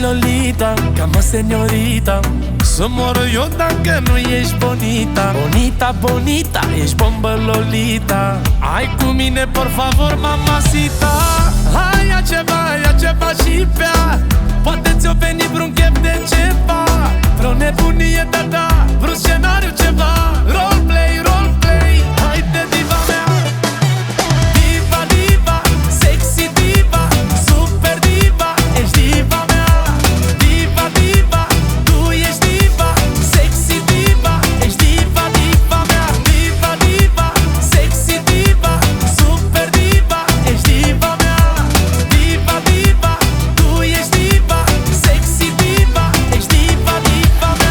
Lolita, ca señorita. Să mor eu dacă nu ești bonita. Bonita, bonita, ești bombă Lolita. Hai cu mine, por favor, mamacita. Hai, ia ceva și bea. Poate ți-o veni vreun chef de ceva, vreo nebunie, da, vreun scenariu ceva. Roleplay, roleplay, haide diva mea. Diva, diva, sexy diva, super diva, ești diva mea. Diva, diva, tu ești diva, sexy diva, ești diva, diva mea. Diva, diva, sexy diva, super diva, ești diva mea. Diva, diva, tu ești diva, sexy diva, ești diva, diva mea.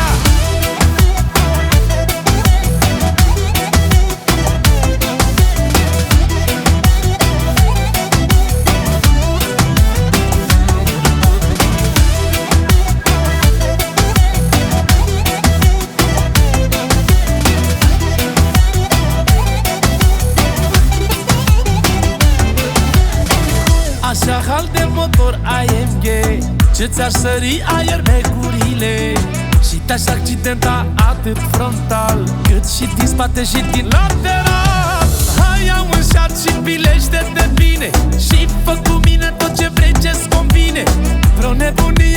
Așa hal de motor AMG, ce ți-aș sări aer mercurile și te-aș accidenta atât frontal cât și din spate și din lateral. Hai, ia un șat și pilește-te bine și fă cu mine tot ce vrei, ce-ți convine. Vreo nebunie